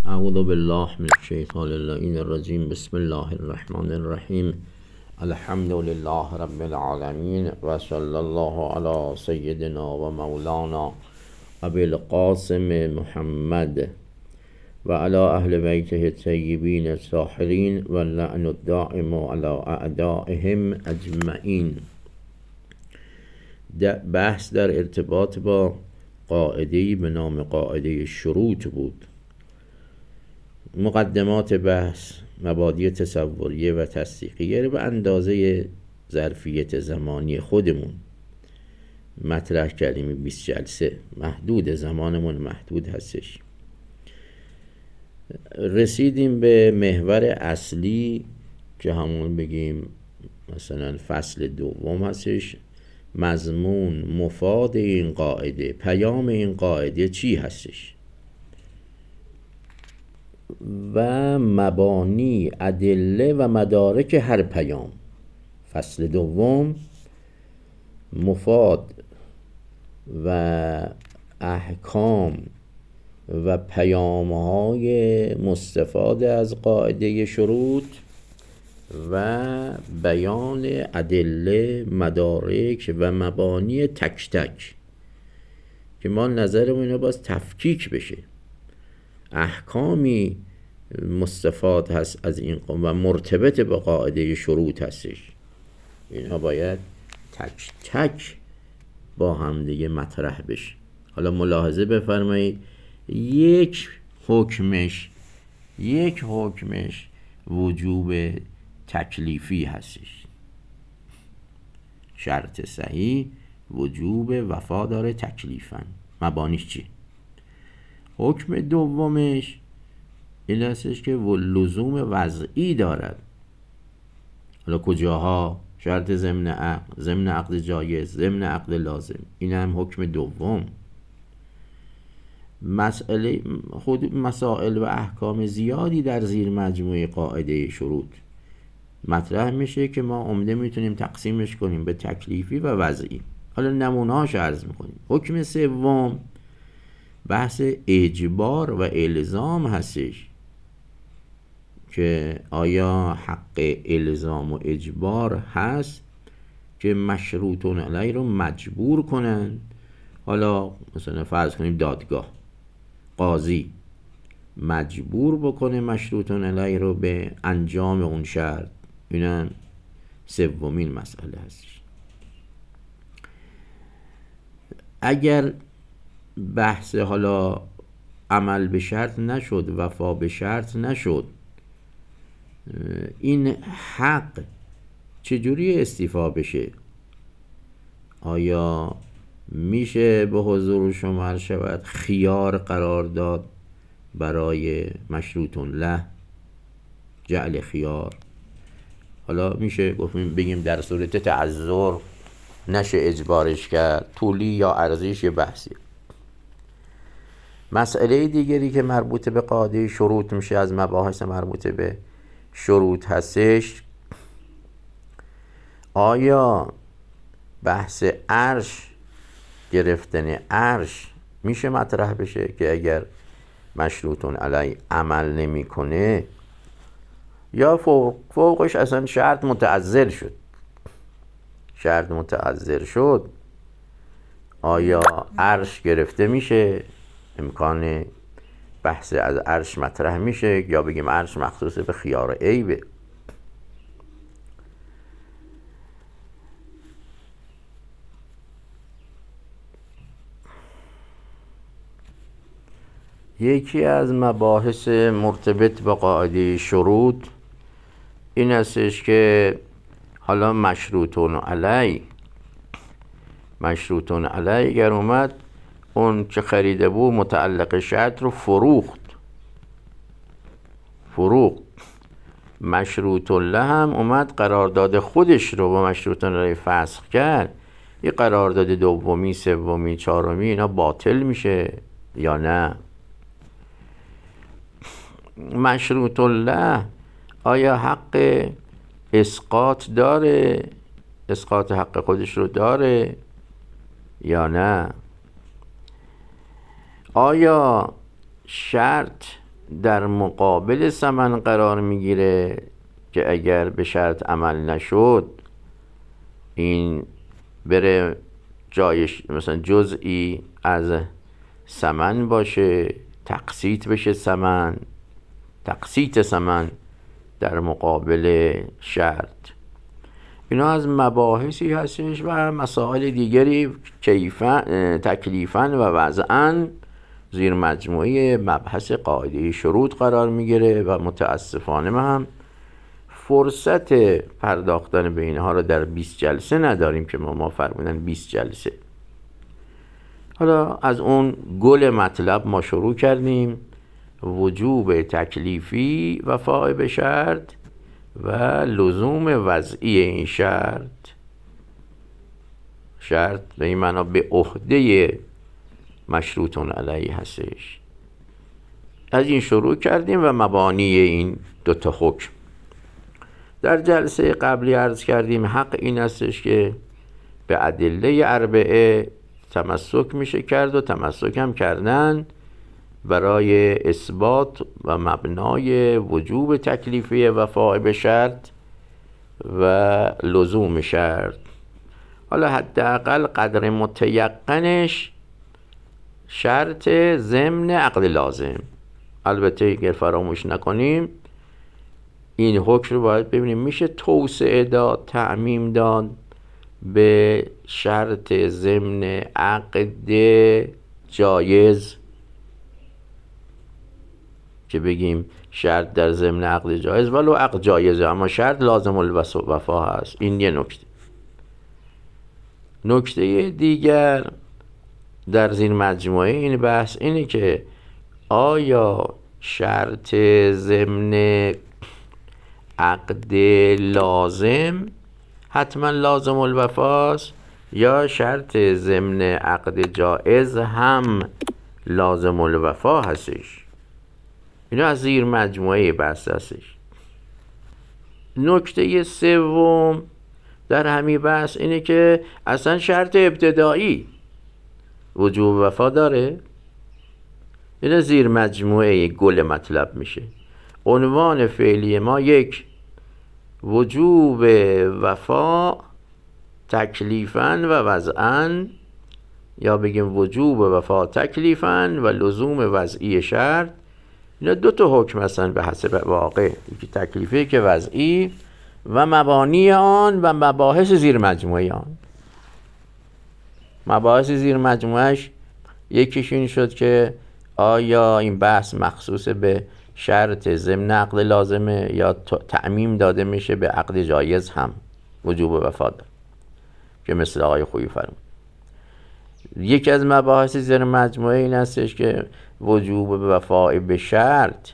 اعوذ بالله من الشیطان اللعین الرجیم. بسم الله الرحمن الرحیم. الحمد لله رب العالمین و صلی الله علی سیدنا و مولانا ابی القاسم محمد و علی اهل بیته الطیبین الطاهرین و اللعن الدائم علی اعدائهم اجمعین. بحث در ارتباط با قاعده‌ای به نام قاعده شروط بود. مقدمات بحث، مبادی تصوریه و تصدیقیه به اندازه ظرفیت زمانی خودمون مطرح کردیم. 20 جلسه محدود، زمانمون محدود هستش. رسیدیم به محور اصلی که همون بگیم مثلا فصل دوم هستش. مضمون، مفاد این قاعده، پیام این قاعده چی هستش و مبانی، ادله و مدارک هر پیام. فصل دوم مفاد و احکام و پیام‌های مستفاده از قاعده شروط و بیان ادله، مدارک و مبانی تک تک که ما نظرمون اینو باز تفکیک بشه. احکامی مستفاد هست از این و مرتبط به قاعده شروط هستش، اینا باید تک تک با هم دیگه مطرح بشه. حالا ملاحظه بفرمایید، یک حکمش وجوب تکلیفی هستش. شرط صحیح وجوب وفا داره تکلیفاً. مبانیش چی؟ حکم دومش این هستش که لزوم وضعی دارد. حالا کجاها؟ شرط ضمن عقد، ضمن عقد جایز، ضمن عقد لازم. این هم حکم دوم. مسائل و احکام زیادی در زیر مجموعه قاعده شروط مطرح میشه که ما عمده میتونیم تقسیمش کنیم به تکلیفی و وضعی. حالا نمونه‌هاش عرض میکنیم. حکم سوم بحث اجبار و الزام هستش که آیا حق الزام و اجبار هست که مشروطون علیه رو مجبور کنن. حالا مثلا فرض کنیم دادگاه، قاضی مجبور بکنه مشروطون علیه رو به انجام اون شرط. اینم سومین مسئله هستش. اگر بحث حالا عمل به شرط نشد، وفا به شرط نشد، این حق چجوری استیفا بشه؟ آیا میشه به حضور شما عرض شود خیار قرار داد برای مشروطون له، جعل خیار؟ حالا میشه بگیم در صورت تعذر نشه اجبارش کرد، طولی یا عرضیش یه بحثی. مسئله دیگری که مربوط به قاعده شروط میشه، از مباحث مربوط به شروط هستش، آیا بحث عرش، گرفتن عرش میشه مطرح بشه که اگر مشروطون علی عمل نمی کنه یا فوقش اصلا شرط متعذر شد، آیا عرش گرفته میشه؟ امکان بحث از عرش مطرح میشه یا بگیم عرش مخصوص به خیار عیبه؟ یکی از مباحث مرتبط با قاعده شروط این هستش که حالا مشروطون علی اگر اومد اون که خریده بود متعلق شرط رو فروخت، مشروطون له هم اومد قرارداد خودش رو با مشروطون علی فسخ کرد، این قرارداد دومی، سومی، چهارمی اینا باطل میشه یا نه؟ مشروطون له آیا حق اسقاط داره، اسقاط حق خودش رو داره یا نه؟ آیا شرط در مقابل ثمن قرار میگیره که اگر به شرط عمل نشد این بره جایش مثلا جزئی از ثمن باشه، تقسیط بشه ثمن، تقسیط ثمن در مقابل شرط. اینا از مباحثی هستش و مسائل دیگری تکلیفاً و وضعاً زیر مجموعه مبحث قاعده شروط قرار میگیره و متاسفانه ما هم فرصت پرداختن به اینها رو در 20 جلسه نداریم که ما فرمودن 20 جلسه. حالا از اون گل مطلب ما شروع کردیم، وجوب تکلیفی وفای به شرط و لزوم وضعی این شرط به این معنا به عهده مشروطون علیه هستش. از این شروع کردیم و مبانی این دوتا حکم. در جلسه قبلی عرض کردیم حق این هستش که به ادله اربعه تمسک میشه کرد و تمسک هم کردن برای اثبات و مبنای وجوب تکلیفی وفای به شرط و لزوم شرط. حالا حداقل قدر متیقنش شرط ضمن عقد لازم. البته اگر فراموش نکنیم این حکم رو باید ببینیم میشه توسعه داد، تعمیم داد به شرط ضمن عقد جایز، که بگیم شرط در ضمن عقد جایز ولو عقد جایزه اما شرط لازم الوفا هست. این یه نکته. نکته دیگر در زیر مجموعه این بحث اینه که آیا شرط ضمن عقد لازم حتما لازم الوفاست یا شرط ضمن عقد جائز هم لازم الوفا هستش؟ اینا از زیر مجموعه بحث هستش. نکته سوم در همین بحث اینه که اصلا شرط ابتدایی وجوب وفا داره. اینا زیر مجموعه گل مطلب میشه. عنوان فعلی ما یک، وجوب وفا تکلیفاً و وضعاً، یا بگیم وجوب وفا تکلیفاً و لزوم وضعی شرط. اینا دو تا حکم هستن به حسب واقع، یکی تکلیفی که وضعی و مبانی آن و مباحث زیر مجموعه آن. مباحث زیر مجموعهش یکیش این شد که آیا این بحث مخصوص به شرط ضمن عقد لازمه یا تعمیم داده میشه به عقد جایز هم وجوب وفا داره، که مثل آقای خویی فرمود. یکی از مباحث زیر مجموعه این هستش که وجوب وفا به شرط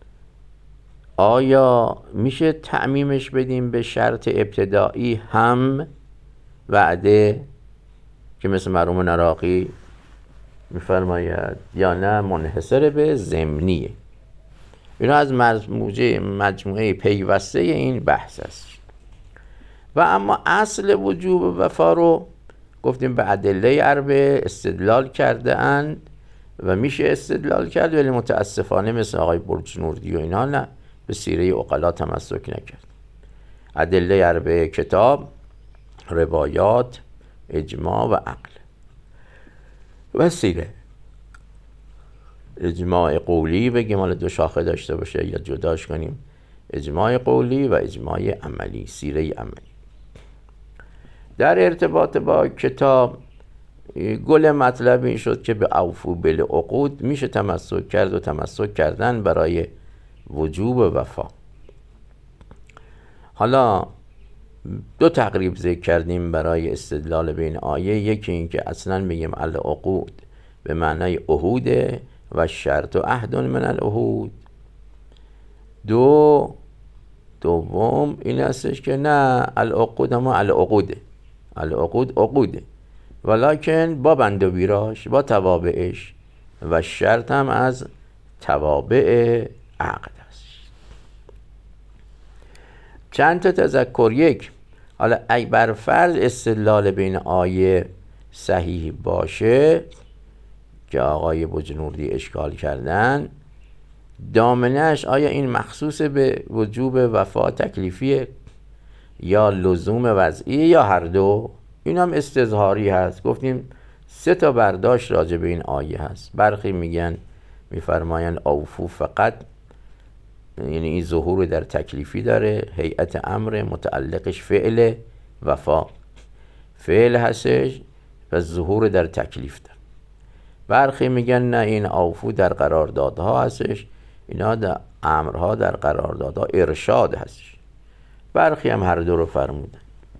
آیا میشه تعمیمش بدیم به شرط ابتدایی هم وعده، که مثل مرحوم نراقی میفرماید، یا نه منحصر به ضمنیه. اینا از مجموعه پیوسته این بحث است. و اما اصل وجوب وفا رو گفتیم به ادله اربعه استدلال کرده اند و میشه استدلال کرد، ولی متاسفانه مثل آقای برجنوردی و اینا نه، به سیره عقلا تمسک نکرد. ادله اربعه کتاب، روایات، اجماع و عقل و سیره. اجماع قولی بگیم حالا دو شاخه داشته باشه یا جداش کنیم، اجماع قولی و اجماع عملی، سیره عملی. در ارتباط با کتاب گل مطلب این شد که به اوفو بالعقود میشه تمسک کرد و تمسک کردن برای وجوب وفا. حالا دو تقریب ذکر کردیم برای استدلال بین آیه. یکی این که اصلا بگیم العقود به معنای عهوده و شرط و عهد من العهود. دوم این هستش که نه، العقود اما العقوده، العقود عقوده ولکن با بند و بیراش، با توابعش، و شرط هم از توابع عقد است. چند تا تذکر. یک، حالا ای بر فرض استدلال بین آیه صحیح باشه که آقای بجنوردی اشکال کردن، دامنه‌اش آیا این مخصوص به وجوب وفا تکلیفیه یا لزوم وضعی یا هر دو؟ این هم استظهاری هست. گفتیم 3 تا برداشت راجع به این آیه هست. برخی میفرمایند اوفو فقط، یعنی این ظهور در تکلیفی داره، هیئت امر متعلقش فعل وفا فعل هستش و ظهور در تکلیف داره. برخی میگن نه، این اوفو در قراردادها هستش، اینا در امرها در قراردادها ارشاد هستش. برخی هم هر دو رو فرمودن.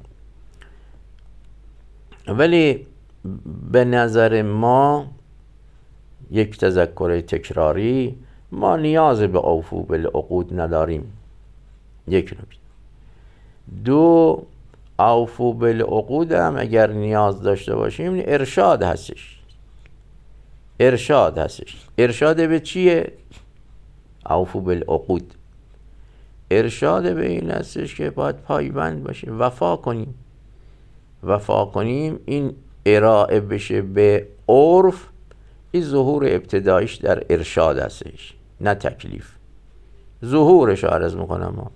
ولی به نظر ما یک تذکر تکراری، ما نیاز به اوفو بالعقود نداریم. یک نکته. 2، اوفو بالعقود هم اگر نیاز داشته باشیم ارشاد هستش. ارشاد به چیه؟ اوفو بالعقود ارشاد به این هستش که باید پایبند باشیم، وفا کنیم. این ارائه بشه به عرف، این ظهور ابتدایش در ارشاد هستش، نه تکلیف. ظهورش عرض میکنم ما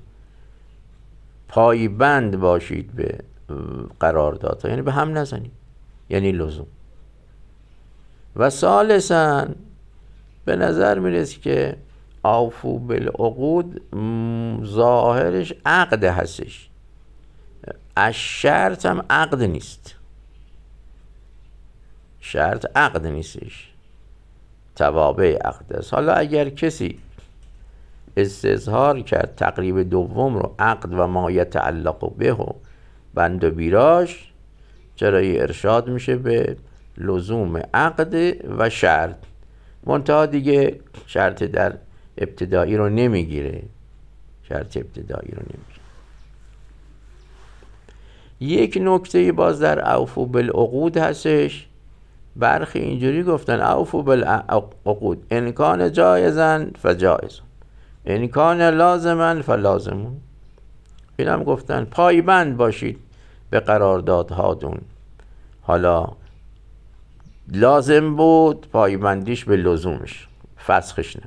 پایبند باشید به قراردادها، یعنی به هم نزنید، یعنی لزوم. و ثالثاً به نظر میرسه که اوفو بالعقود ظاهرش عقد هستش، شرط هم عقد نیست، شرط عقد نیستش، توابع عقد است. حالا اگر کسی استظهار کرد تقریب دوم رو، عقد و ما یتعلق به و بند و بیراش، چرایی ارشاد میشه به لزوم عقد و شرط، منتها دیگه شرط در ابتدایی رو نمیگیره. یک نکته باز در اوفو بالعقود هستش. برخی اینجوری گفتن اوفو بالعقود ان کان جایزا فجایز، ان کان لازما فلازم. این هم گفتن پایبند باشید به قراردادهاتون. حالا لازم بود، پایبندیش به لزومش، فسخش نه.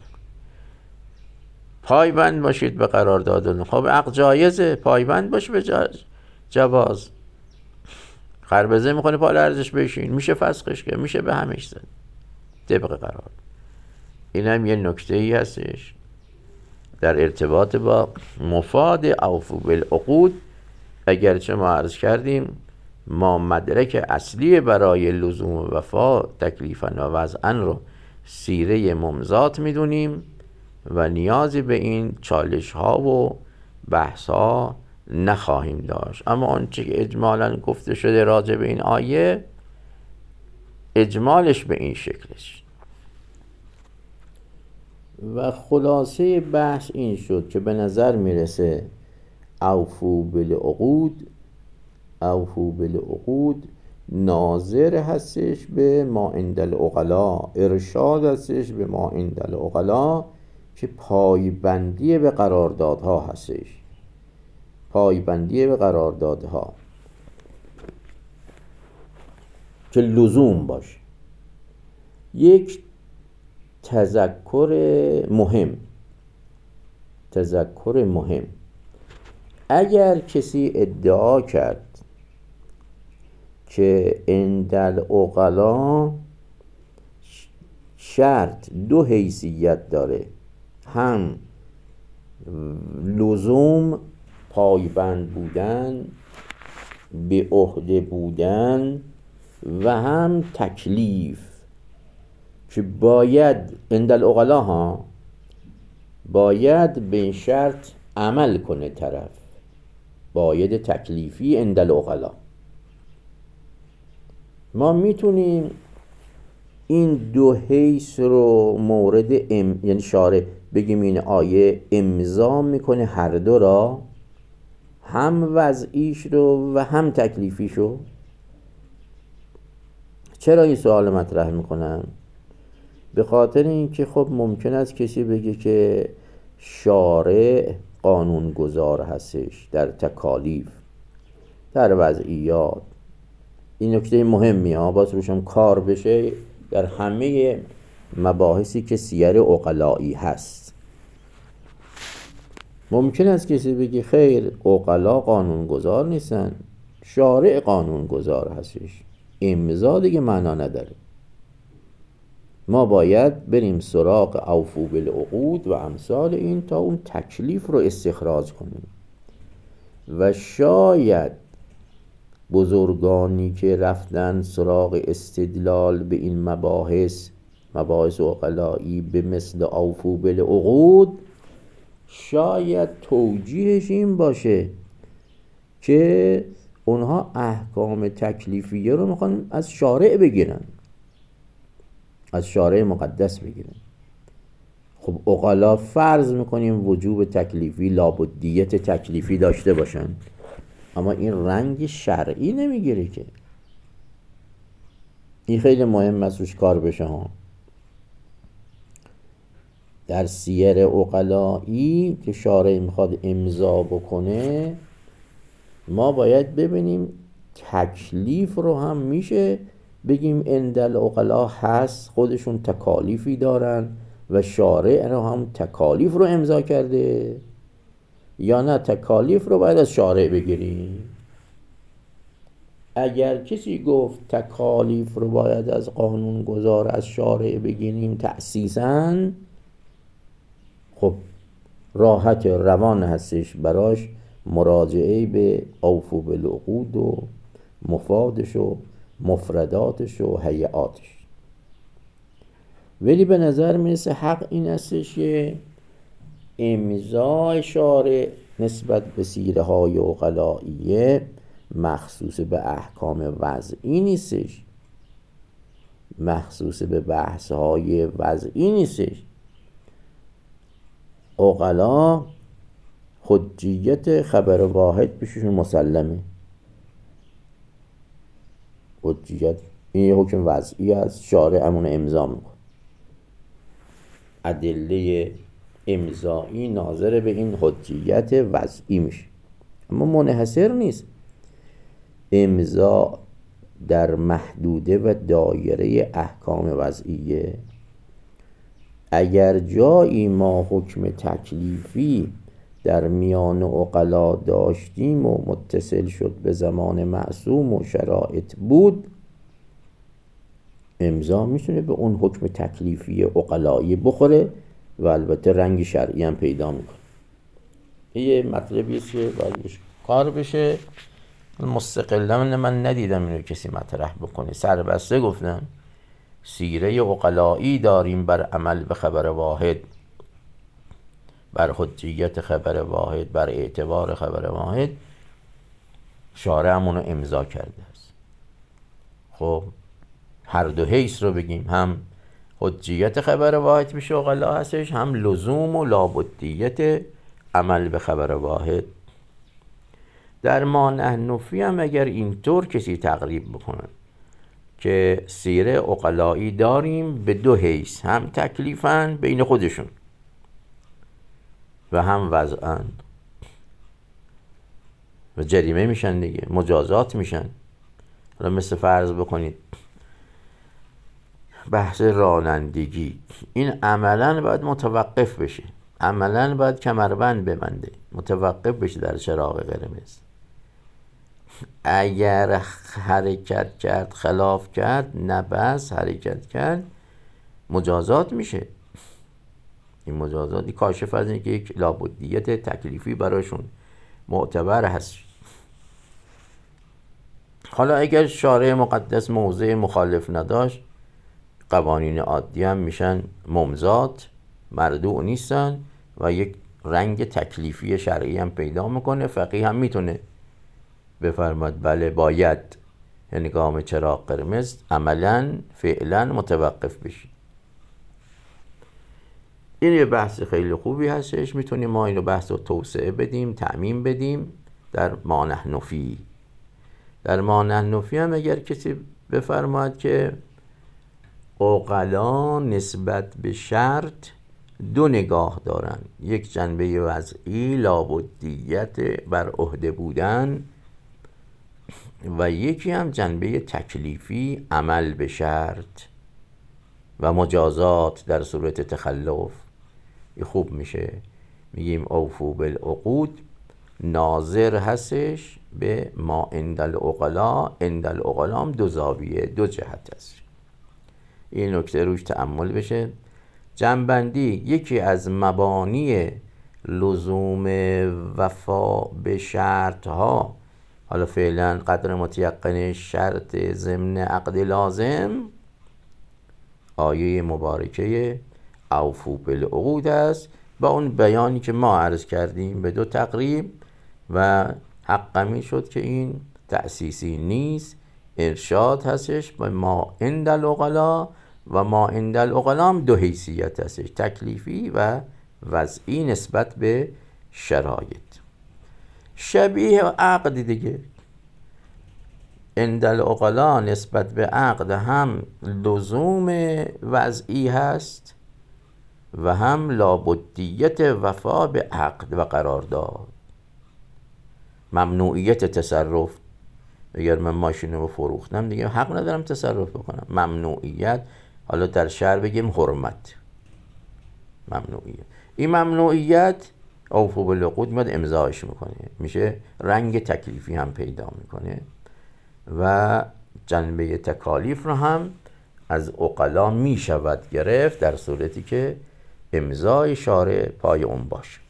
پایبند باشید به قراردادتون. خب عقد جایزه، پایبند باش به جواز. خربزه میخونه پال ارزش بشین، میشه فسخش که، میشه به همش زد طبق قرار. این هم یه نکته ای هستش در ارتباط با مفاد اوفو بالعقود. اگرچه ما عرض کردیم ما مدرک اصلی برای لزوم وفا تکلیفاً و وضعاً رو سیره ممضات میدونیم و نیازی به این چالش ها و بحث ها نخواهیم داشت. اما آنچه که اجمالاً گفته شده راجع به این آیه، اجمالش به این شکلش. و خلاصه بحث این شد که به نظر میرسه اوفو بالعقود ناظر هستش به ما عند العقلا، ارشاد هستش به ما عند العقلا که پایبندی به قراردادها هستش، پایبندی به قراردادها که لزوم باشه. یک تذکر مهم، اگر کسی ادعا کرد که عند العقلا شرط 2 حیثیت داره، هم لزوم پایبند بودن، به عهده بودن، و هم تکلیف، که باید عند العقلا باید به این شرط عمل کنه طرف، باید تکلیفی عند العقلا. ما میتونیم این 2 حیث رو مورد یعنی شارع بگیم این آیه امضا میکنه هر دو را، هم وضعیش رو و هم تکلیفیش رو. چرا این سوال مطرح میکنم؟ به خاطر اینکه خب ممکن است کسی بگه که شارع قانون گذار هستش در تکالیف، در وضعیات. این نکته مهمی باز روشم کار بشه در همه مباحثی که سیر عقلایی هست. ممکن است کسی بگی خیر، عقلا قانونگذار نیستن، شارع قانونگذار هستش، امضا دیگه معنا نداره. ما باید بریم سراغ اوفو بالعقود و امثال این تا اون تکلیف رو استخراج کنیم. و شاید بزرگانی که رفتن سراغ استدلال به این مباحث عقلایی به مثل اوفو بالعقود، شاید توجیهش این باشه که اونها احکام تکلیفیه رو میخوان از شارع بگیرن، از شارع مقدس بگیرن. خب عقلا فرض میکنیم وجوب تکلیفی، لابدیت تکلیفی داشته باشن، اما این رنگ شرعی نمیگیره که. این خیلی مهم است روش کار بشه ها. در سیر عقلایی که شارع میخواد امضا بکنه، ما باید ببینیم تکلیف رو هم میشه بگیم اندل عقلا هست، خودشون تکالیفی دارن و شارع رو هم تکالیف رو امضا کرده، یا نه تکالیف رو باید از شارع بگیریم. اگر کسی گفت تکالیف رو باید از قانون گذار از شارع بگیریم تأسیساً، خب راحت روان هستش براش مراجعه به اوفو بالعقود و مفادش و مفرداتش و هیئاتش. ولی به نظر میرسه حق این هستش که امضای شارع نسبت به سیره های عقلائیه مخصوص به احکام وضعی نیستش، مخصوص به بحث های وضعی نیستش. عقلا حجیت خبر واحد بهشون مسلمه. حجیت این یه حکم وضعی است، شارع همون امضا میکن، ادله امضایی ناظر به این حجیت وضعی میشه، اما منحصر نیست. امضا در محدوده و دایره احکام وضعیه. اگر جایی ما حکم تکلیفی در میان عقلا داشتیم و متصل شد به زمان معصوم و شرایط بود، امضا میتونه به اون حکم تکلیفی عقلایی بخوره و البته رنگ شرعی هم پیدا میکنه. یه مطلبی است که باید کار بشه. مستقلا من ندیدم اینو کسی مطرح بکنه. سربسته گفتم سیره عقلایی داریم بر عمل به خبر واحد، بر حجیت خبر واحد، بر اعتبار خبر واحد، شارع همونو امضا کرده است. خب هر دو حیث رو بگیم، هم حجیت خبر واحد میشه عقلا هستش، هم لزوم و لابدیت عمل به خبر واحد. در ما نحنفی هم اگر اینطور کسی تقریب بکنه که سیره عقلایی داریم به دو حیث، هم تکلیفاً بین خودشون و هم وضعاً، و جریمه میشن دیگه، مجازات میشن. حالا مثل فرض بکنید بحث رانندگی، این عملاً باید متوقف بشه، عملاً باید کمربند ببنده، متوقف بشه در چراغ قرمز. اگر حرکت کرد، خلاف کرد، نبض حرکت کرد، مجازات میشه. این مجازاتی کاشف از اینه که یک لابدیت تکلیفی براشون معتبر هست. حالا اگر شارع مقدس موضع مخالف نداشت، قوانین عادی هم میشن ممزات، مردوع نیستن و یک رنگ تکلیفی شرعی هم پیدا میکنه. فقیه هم میتونه بفرماد بله باید هنگام چراغ قرمز عملاً فعلاً متوقف بشی. این یه بحث خیلی خوبی هستش، میتونیم ما اینو بحث رو توسعه بدیم، تعمیم بدیم در ما نحنفی. در ما نحنفی هم اگر کسی بفرماد که عقلا نسبت به شرط دو نگاه دارن، یک جنبه وضعی لابدیت بر عهده بودن و یکی هم جنبه تکلیفی عمل به شرط و مجازات در صورت تخلف، خوب میشه. میگیم اوفو بالعقود ناظر هستش به ما عند العقلا. عند العقلا هم دو زاویه، دو جهت هست. این نکته روش تأمل بشه. جنبندی: یکی از مبانی لزوم وفا به شرط ها، حالا فعلا قدر متیقن شرط ضمن عقد لازم، آیه مبارکه اوفو بالعقود است، با اون بیانی که ما عرض کردیم به دو تقریب، و حقمی شد که این تأسیسی نیست، ارشاد هستش به ما عند العقلا. و ما عند العقلا هم دو حیثیت هستش، تکلیفی و وضعی نسبت به شرایط. شبیه عقد دیگه، عند العقلا نسبت به عقد هم لزوم وضعی هست و هم لابدیت وفا به عقد و قرارداد. ممنوعیت تصرف، اگر من ماشین رو فروختم دیگه حق ندارم تصرف بکنم. ممنوعیت، حالا در شعر بگیم حرمت، ممنوعیت. این ممنوعیت اوفو بالعقود میاد امضاش میکنه، میشه رنگ تکلیفی هم پیدا میکنه و جنبه تکالیف رو هم از عقلا میشود گرفت در صورتی که امضای شارع پای اون باشه.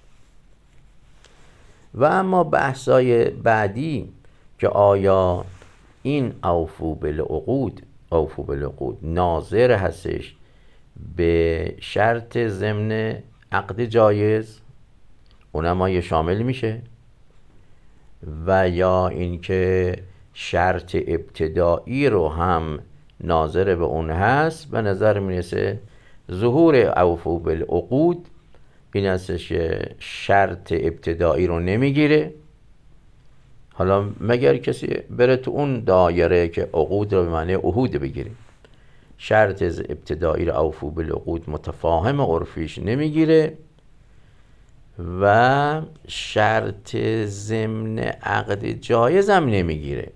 و اما بحثای بعدی که آیا این اوفو بالعقود ناظر هستش به شرط ضمن عقد جایز، اونم آیا شامل میشه، و یا اینکه شرط ابتدایی رو هم ناظر به اون هست. به نظر میرسه ظهور اوفو بالعقود این هستش که شرط ابتدایی رو نمیگیره. حالا مگر کسی بره تو اون دایره که عقود رو به معنی عهود بگیره، شرط ابتدایی رو اوفو بالعقود متفاهم عرفیش نمیگیره و شرط ضمن عقد جایز هم نمیگیره.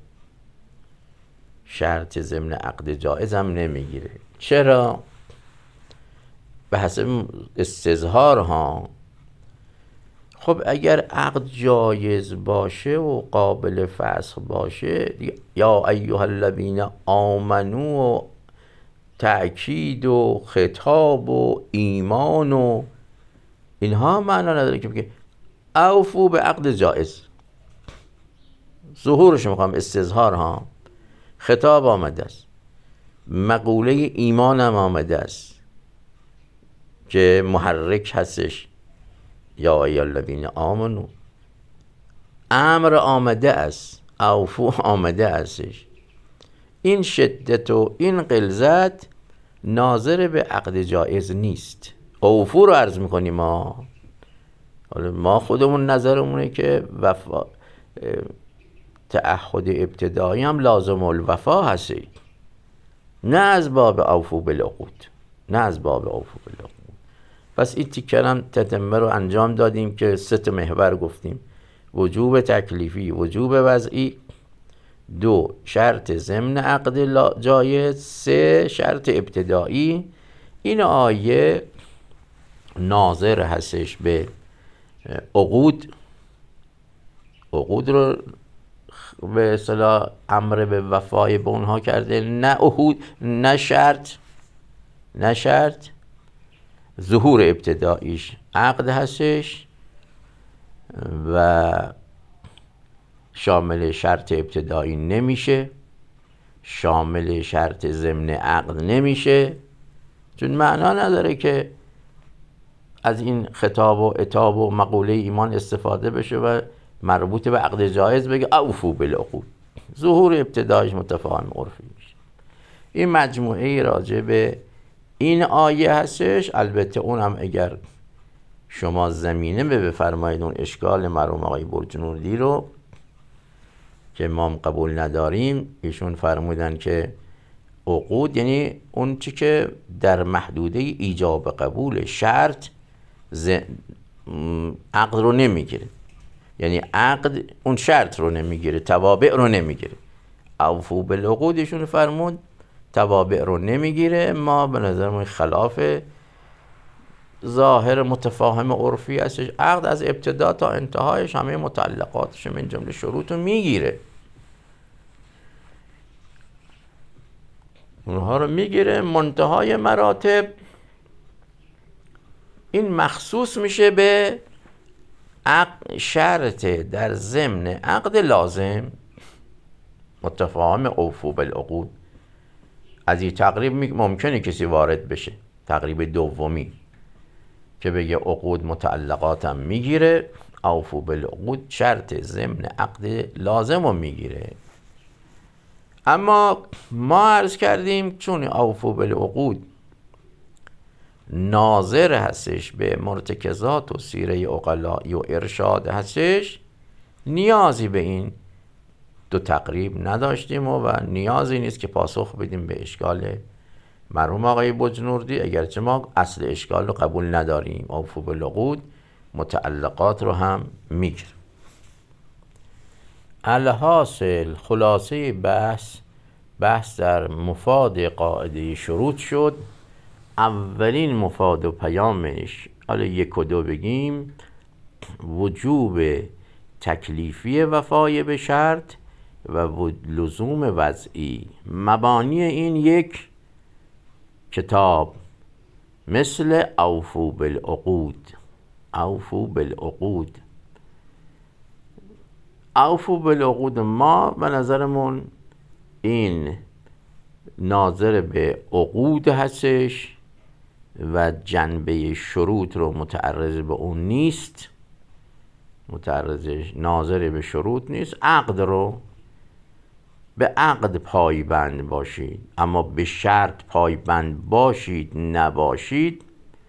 شرط ضمن عقد جایز هم نمیگیره. چرا؟ به حسب استظهار ها. خب اگر عقد جایز باشه و قابل فسخ باشه، یا ایها الذین آمنو و تأکید و خطاب و ایمان و اینها معنا نداره که بگه اوفو به عقد جایز. ظهورش میخوام استظهار ها. خطاب آمده است، مقوله ایمان هم آمده است که محرک هستش، یا ایها الذین آمنو. امر آمده است، اوفو آمده استش. این شدت و این غلظت ناظر به عقد جایز نیست. اوفو رو عرض میکنیم ما. حالا ما خودمون نظرمونه که تعهد ابتدایی هم لازم الوفا هستی، نه از باب اوفو بالعقود، نه از باب اوفو بالعقود. پس این تیکرم تتمه رو انجام دادیم که 3 محور گفتیم: وجوب تکلیفی، وجوب وضعی، 2 شرط ضمن عقد جایز، 3 شرط ابتدایی. این آیه ناظر هستش به عقود رو به اصطلاح امر به وفای به اونها کرده، نه عهود، نه شرط. ظهور ابتداییش عقد هستش و شامل شرط ابتدایی نمیشه، شامل شرط ضمن عقد نمیشه، چون معنا نداره که از این خطاب و عتاب و مقوله ایمان استفاده بشه و مربوط به عقد جایز بگه اوفو بالعقود. ظهور ابتدایش متفاهم عرفی میشه. این مجموعه راجع به این آیه هستش. البته اونم اگر شما زمینه بفرمایید اون اشکال مرحوم آقای برجنوردی رو که ما قبول نداریم، ایشون فرمودن که عقود یعنی اون چی که در محدوده ایجاب قبول شرط عقد رو نمیگیره، یعنی عقد اون شرط رو نمیگیره، توابع رو نمیگیره. اوفو بالعقود ایشون فرمود توابع رو نمیگیره. ما به نظرمون خلاف ظاهر متفاهم عرفی هستش. عقد از ابتدا تا انتهایش همه متعلقاتش من جمله شروط رو میگیره، اونها رو میگیره. منتهای مراتب این مخصوص میشه به شرط در ضمن عقد لازم متفاهم اوفو بالعقود. از این تقریب ممکنه کسی وارد بشه، تقریب دومی که بگه عقود متعلقاتم میگیره، اوفو بالعقود شرط ضمن عقد لازم رو میگیره. اما ما عرض کردیم چون اوفو بالعقود ناظر هستش به مرتکزات و سیره عقلائی و ارشاد هستش، نیازی به این دو تقریب نداشتیم و نیازی نیست که پاسخ بدیم به اشکال مرحوم آقای بجنوردی، اگرچه ما اصل اشکال رو قبول نداریم. اوفو بالعقود متعلقات رو هم میگیره. الحاصل خلاصه بحث در مفاد قاعده شروط شد. اولین مفاد و پیامش، حالا یک و دو بگیم، وجوب تکلیفی وفای به شرط و لزوم وضعی. مبانی این یک کتاب مثل اوفو بالعقود. اوفو بالعقود، اوفو بالعقود ما به نظرمون این ناظر به عقود هستش و جنبه شروط رو متعرض به اون نیست، ناظر به شروط نیست. عقد رو به عقد پایبند باشید، اما به شرط پایبند باشید نباشید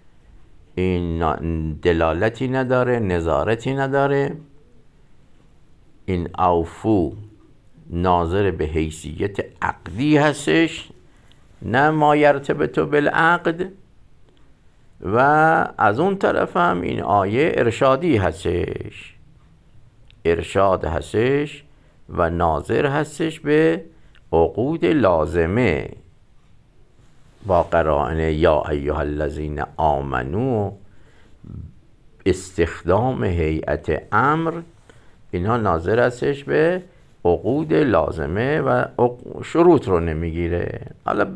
این دلالتی نداره، نظارتی نداره. این اوفو ناظر به حیثیت عقدی هستش، نه ما یرتبط بالعقد. و از اون طرف هم این آیه ارشادی هستش، ارشاد هستش و ناظر هستش به عقود لازمه با قرائن یا ایها الذین آمنو، استخدام هیئت امر. اینها ناظر هستش به عقود لازمه و شروط رو نمیگیره. حالا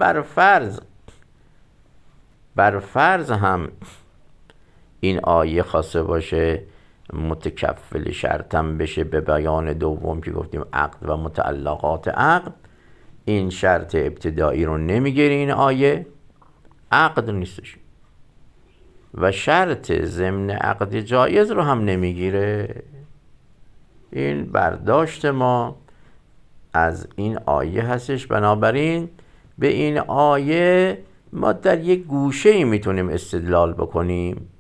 بر فرض هم این آیه خواسته باشه متکفل شرطم بشه به بیان دوم که گفتیم عقد و متعلقات عقد، این شرط ابتدایی رو نمیگیره این آیه، عقد نیستش، و شرط ضمن عقد جایز رو هم نمیگیره. این برداشت ما از این آیه هستش. بنابراین به این آیه ما در یک گوشه‌ای میتونیم استدلال بکنیم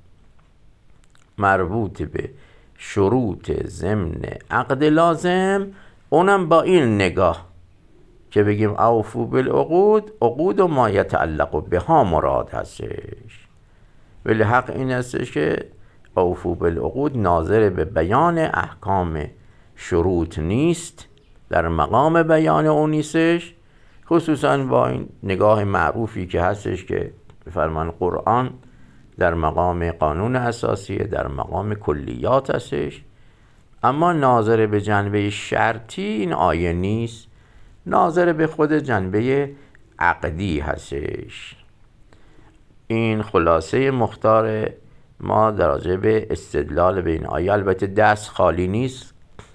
مربوط به شروط ضمن عقد لازم، اونم با این نگاه که بگیم اوفو بالعقود، عقود و ما یتعلق بها مراد هستش. ولی حق این هستش که اوفو بالعقود ناظر به بیان احکام شروط نیست، در مقام بیان اون نیستش، خصوصا با این نگاه معروفی که هستش که فرمان قرآن در مقام قانون اساسیه، در مقام کلیات هستش. اما ناظر به جنبه شرطی این آیه نیست، ناظر به خود جنبه عقدی هستش. این خلاصه مختار ما در راجع به استدلال به این آیه. البته دست خالی نیست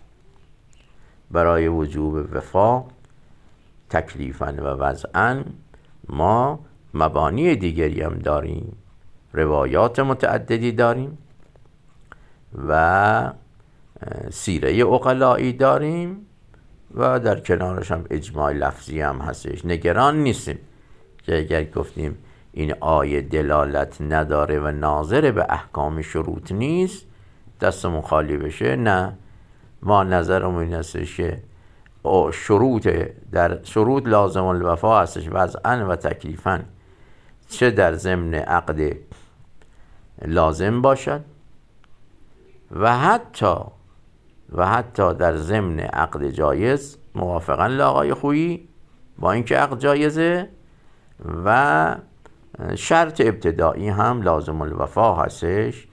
برای وجوب وفا تکلیفاً و وضعاً. ما مبانی دیگری هم داریم، روایات متعددی داریم و سیره عقلائی داریم و در کنارش هم اجماع لفظی هم هستش. نگران نیستیم که اگر گفتیم این آیه دلالت نداره و ناظر به احکام شروط نیست دستمون خالی بشه. نه، ما نظرمون این هستش که شروط لازم الوفا هستش وضعاً و تکلیفاً، چه در ضمن عقد لازم باشد و حتی در ضمن عقد جایز، موافقاً آقای خویی با اینکه عقد جایزه، و شرط ابتدایی هم لازم الوفا هستش.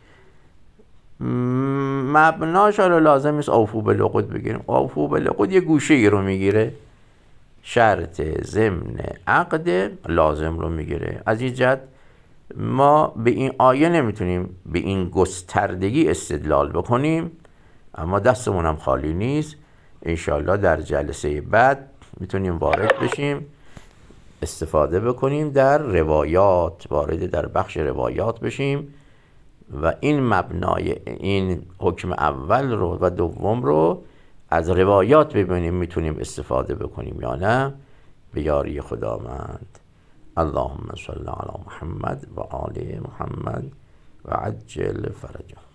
مبناش حالا لازم نیست اوفو بالعقود بگیریم. اوفو بالعقود یه گوشه ای رو میگیره، شرط ضمن عقد لازم رو میگیره. از این جهت ما به این آیه نمیتونیم به این گستردگی استدلال بکنیم، اما دستمون هم خالی نیست. انشالله در جلسه بعد میتونیم وارد بشیم، استفاده بکنیم در روایات، وارد در بخش روایات بشیم و این مبنای این حکم اول رو و دوم رو از روایات ببینیم میتونیم استفاده بکنیم یا نه. به یاری خداوند. اللهم صل علی محمد و آل محمد و عجل فرجه.